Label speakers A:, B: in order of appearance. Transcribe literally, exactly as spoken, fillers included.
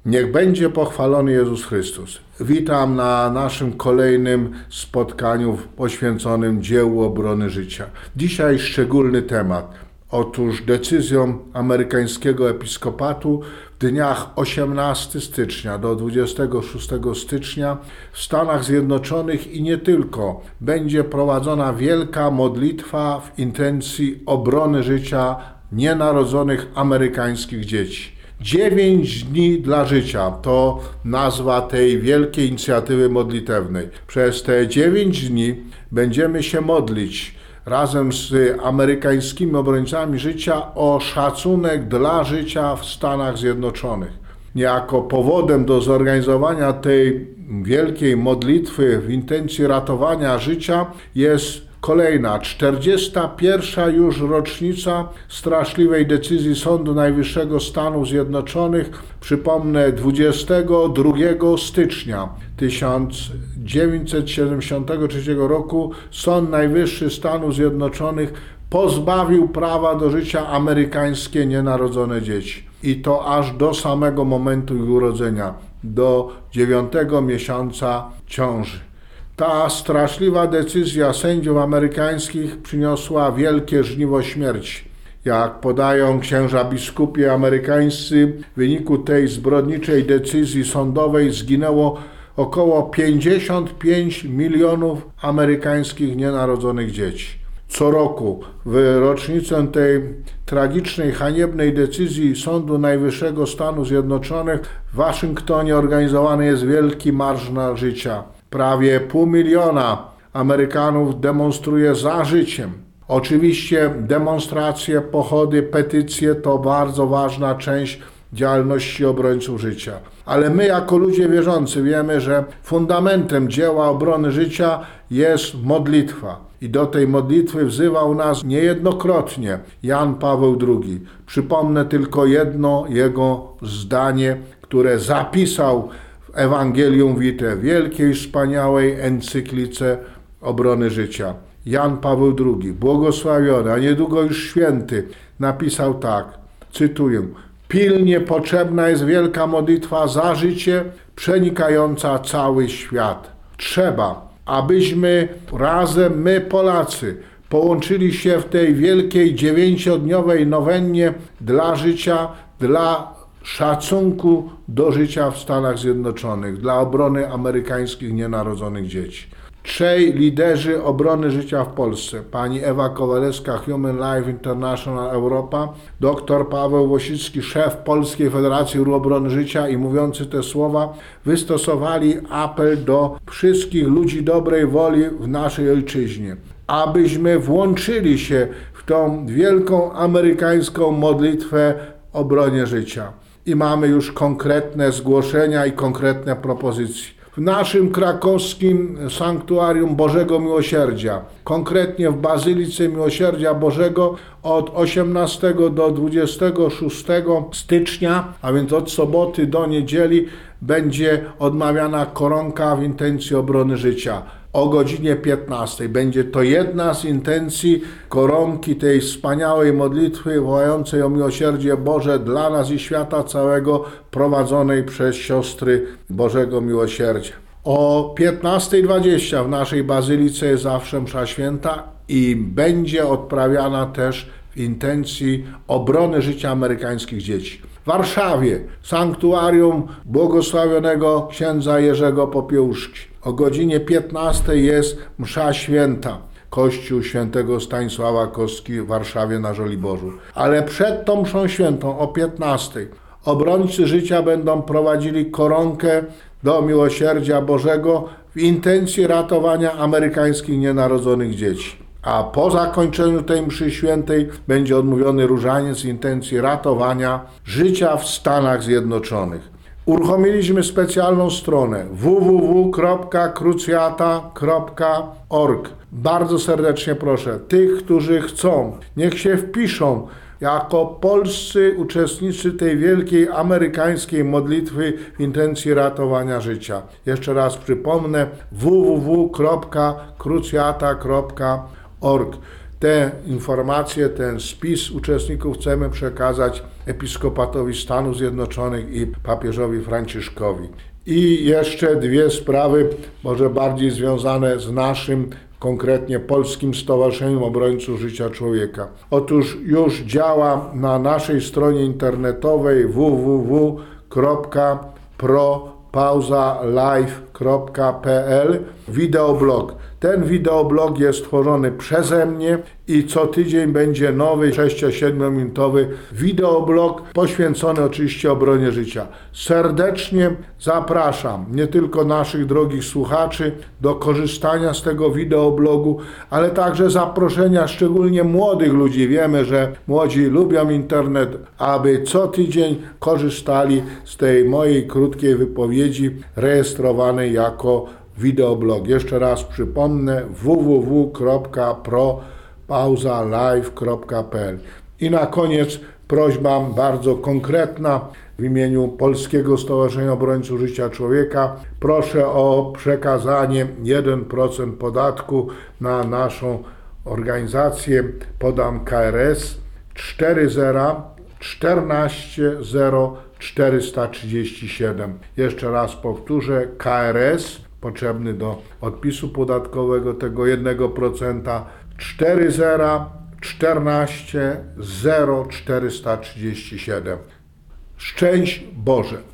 A: Niech będzie pochwalony Jezus Chrystus. Witam na naszym kolejnym spotkaniu poświęconym dziełu obrony życia. Dzisiaj szczególny temat. Otóż decyzją amerykańskiego episkopatu w dniach osiemnastego stycznia do dwudziestego szóstego stycznia w Stanach Zjednoczonych i nie tylko będzie prowadzona wielka modlitwa w intencji obrony życia nienarodzonych amerykańskich dzieci. Dziewięć dni dla życia to nazwa tej wielkiej inicjatywy modlitewnej. Przez te dziewięć dni będziemy się modlić razem z amerykańskimi obrońcami życia o szacunek dla życia w Stanach Zjednoczonych. Niejako powodem do zorganizowania tej wielkiej modlitwy w intencji ratowania życia jest kolejna, czterdziesta pierwsza już rocznica straszliwej decyzji Sądu Najwyższego Stanów Zjednoczonych. Przypomnę, dwudziestego drugiego stycznia tysiąc dziewięćset siedemdziesiątego trzeciego roku Sąd Najwyższy Stanów Zjednoczonych pozbawił prawa do życia amerykańskie nienarodzone dzieci. I to aż do samego momentu ich urodzenia, do dziewiątego miesiąca ciąży. Ta straszliwa decyzja sędziów amerykańskich przyniosła wielkie żniwo śmierci. Jak podają księża biskupie amerykańscy, w wyniku tej zbrodniczej decyzji sądowej zginęło około pięćdziesiąt pięć milionów amerykańskich nienarodzonych dzieci. Co roku w rocznicę tej tragicznej, haniebnej decyzji Sądu Najwyższego Stanów Zjednoczonych w Waszyngtonie organizowany jest wielki marsz na życia. Prawie pół miliona Amerykanów demonstruje za życiem. Oczywiście demonstracje, pochody, petycje to bardzo ważna część działalności obrońców życia. Ale my jako ludzie wierzący wiemy, że fundamentem dzieła obrony życia jest modlitwa. I do tej modlitwy wzywał nas niejednokrotnie Jan Paweł drugi. Przypomnę tylko jedno jego zdanie, które zapisał w Ewangelium Vitae, wielkiej, wspaniałej encyklice obrony życia. Jan Paweł drugi, błogosławiony, a niedługo już święty, napisał tak, cytuję: pilnie potrzebna jest wielka modlitwa za życie, przenikająca cały świat. Trzeba, abyśmy razem, my Polacy, połączyli się w tej wielkiej dziewięciodniowej nowennie dla życia, dla szacunku do życia w Stanach Zjednoczonych, dla obrony amerykańskich nienarodzonych dzieci. Trzej liderzy obrony życia w Polsce, pani Ewa Kowalewska, Human Life International Europa, dr Paweł Wosicki, szef Polskiej Federacji Ruchu Obrony Życia i mówiący te słowa, wystosowali apel do wszystkich ludzi dobrej woli w naszej ojczyźnie, abyśmy włączyli się w tą wielką amerykańską modlitwę o obronie życia. I mamy już konkretne zgłoszenia i konkretne propozycje. W naszym krakowskim Sanktuarium Bożego Miłosierdzia, konkretnie w Bazylice Miłosierdzia Bożego od osiemnastego do dwudziestego szóstego stycznia, a więc od soboty do niedzieli, będzie odmawiana koronka w intencji obrony życia. O godzinie piętnastej. Będzie to jedna z intencji koronki tej wspaniałej modlitwy wołającej o miłosierdzie Boże dla nas i świata całego, prowadzonej przez siostry Bożego Miłosierdzia. O piętnasta dwadzieścia w naszej bazylice jest zawsze msza święta i będzie odprawiana też w intencji obrony życia amerykańskich dzieci. W Warszawie Sanktuarium Błogosławionego księdza Jerzego Popiełuszki. O godzinie piętnastej jest msza święta. Kościół świętego Stanisława Kostki w Warszawie na Żoliborzu. Ale przed tą mszą świętą o piętnastej obrońcy życia będą prowadzili koronkę do miłosierdzia Bożego w intencji ratowania amerykańskich nienarodzonych dzieci. A po zakończeniu tej mszy świętej będzie odmówiony różaniec z intencji ratowania życia w Stanach Zjednoczonych. Uruchomiliśmy specjalną stronę w w w kropka krucjata kropka org. Bardzo serdecznie proszę tych, którzy chcą, niech się wpiszą jako polscy uczestnicy tej wielkiej amerykańskiej modlitwy w intencji ratowania życia. Jeszcze raz przypomnę w w w kropka krucjata kropka org. Te informacje, ten spis uczestników chcemy przekazać Episkopatowi Stanów Zjednoczonych i papieżowi Franciszkowi. I jeszcze dwie sprawy, może bardziej związane z naszym, konkretnie Polskim Stowarzyszeniem Obrońców Życia Człowieka. Otóż już działa na naszej stronie internetowej w w w kropka pro pauza live kropka p l wideoblog. Ten wideoblog jest tworzony przeze mnie i co tydzień będzie nowy sześcio-siedmiominutowy wideoblog poświęcony oczywiście obronie życia. Serdecznie zapraszam nie tylko naszych drogich słuchaczy do korzystania z tego wideoblogu, ale także zaproszenia szczególnie młodych ludzi. Wiemy, że młodzi lubią internet, aby co tydzień korzystali z tej mojej krótkiej wypowiedzi rejestrowanej jako wideoblog. Jeszcze raz przypomnę w w w kropka pro pauza live kropka p l. I na koniec prośba bardzo konkretna w imieniu Polskiego Stowarzyszenia Obrońców Życia Człowieka. Proszę o przekazanie jeden procent podatku na naszą organizację. Podam K R S cztery zero czternaście zero czterysta trzydzieści siedem. Jeszcze raz powtórzę, K R S potrzebny do odpisu podatkowego tego jednego procenta cztery zero czternaście zero czterysta trzydzieści siedem. Szczęść Boże!